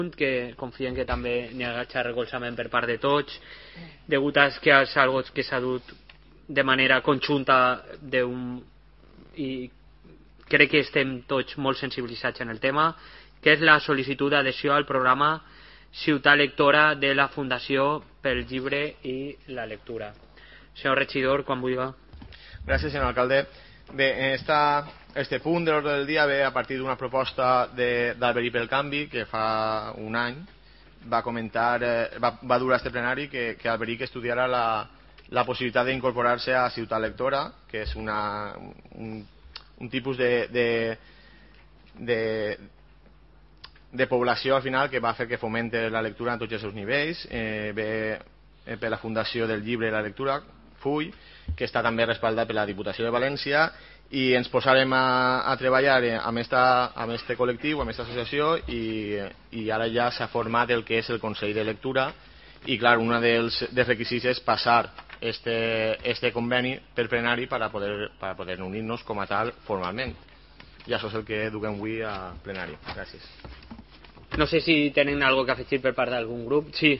que confiem que també n'hi ha recolzament per part de tots, degut a que és algo que s'ha dut de manera conjunta i crec que estem tots molt sensibilitzats en el tema, que és la sol·licitud d'adhesió al programa Ciutat Lectora de la Fundació pel Llibre i la Lectura. Senyor regidor, quan vulgui. Gràcies, senyor alcalde. Bé, este punt de l'ordre del dia ve a partir d'una proposta d'Alberic pel Canvi, que fa un any va comentar, va dur a este plenari que Alberic estudiara la possibilitat d'incorporar-se a Ciutat Lectora, que és un tipus de població al final que va fer que fomente la lectura en tots els seus nivells. Ve per la Fundació del Llibre i la Lectura, FUI, que està també respaldat per la Diputació de València, i ens posarem a treballar amb este col·lectiu, amb aquesta associació, i ara ja s'ha format el que és el Consell de Lectura, i clar, un dels requisits és passar este conveni per plenari per a poder unir-nos com a tal formalment. I això és el que duguem avui a plenari. Gràcies. No sé si tenen alguna cosa que afegir per part d'algun grup. Sí.